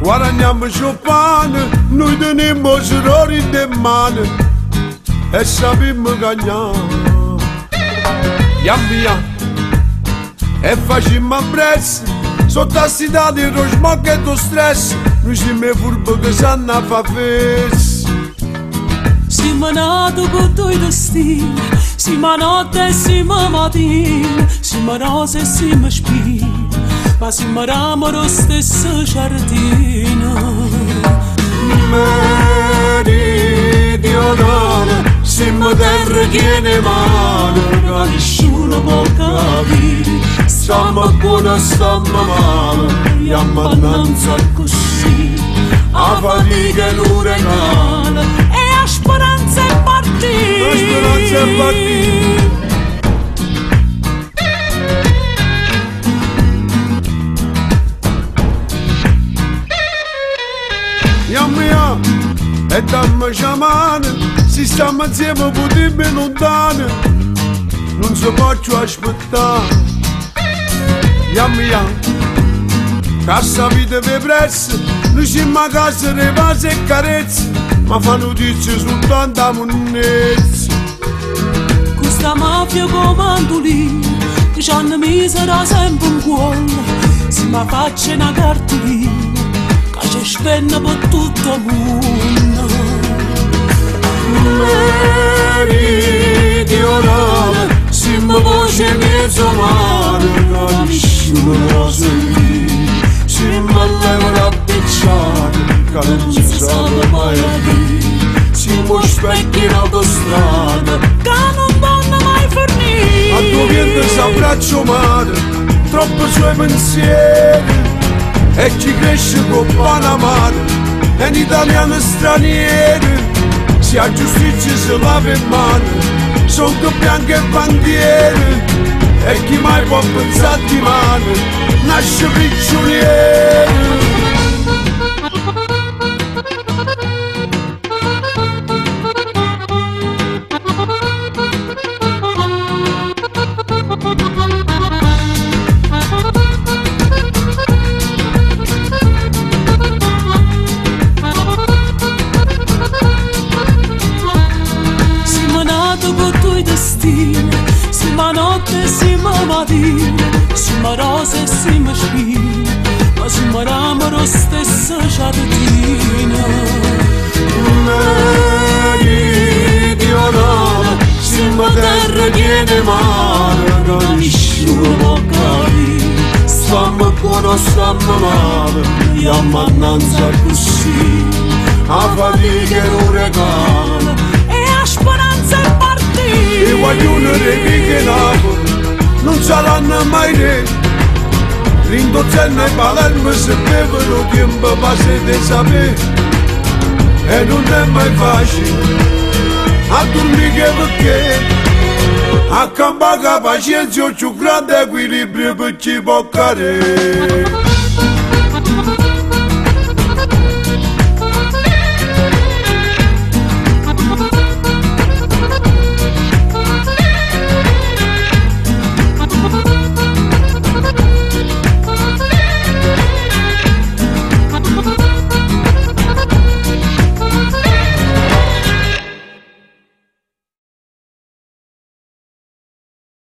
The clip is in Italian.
guadagniamoci il pane, noi teniamo errori in mano e sappiamo cagnare. Via e facciamo presso, sotto a cidade il smog e lo stress, noi siamo furbi che sanno a fa festa. Siamo nati con due destini, siamo notte e siamo mattina, siamo rose e siamo spine, ma siamo ramo lo stesso giardino. Meridionale, siamo terra che ne male, che nessuno può capire, stiamo buoni, stiamo male, e ammannanza così, a fatica e l'uragano, e a speranza è partita. La speranza è partita. E dammi sciamane, se stiamo insieme potremmo lontane, non si può aspettare. Yam, cassa vita per presso, noi siamo a casa di pace e carezze, ma fa notizie soltanto a monnezze. Questa mafia comandolina, che ci hanno misera sempre in cuore, se mi faccia una cartolina, che ci spende per tutto il mondo. Meridionale, siamo voce mezzo mare, che nessuno può sentire, siamo all'euro a picciare, che non si sa mai a dire, siamo specchi in autostrada, che non vanno mai fornire. a tuo piede s'abbraccio mare, troppo suoi pensieri, e chi cresce con Panamá, è un italiano straniero. Se a giustizia si lava in mano, sono che bianche e bandiere, e chi mai può pensare di mano, nasce prigioniero. Siamo notte e siamo mattina, siamo rose e siamo spine, ma siamo ramo lo stesso giardino. Meridionale, siamo terra che ne male, che nessuno può capire, stiamo buoni, stiamo male, e ammannanza così, a fatica e l'uragano, e a speranza è partita. i guaglioni che Napoli non saranno mai re, Rindozzenna e Palermo se bevono tempo passa di sapere, e non è mai facile a dormire perché a campare pazienza più grande equilibrio per ci può cadere.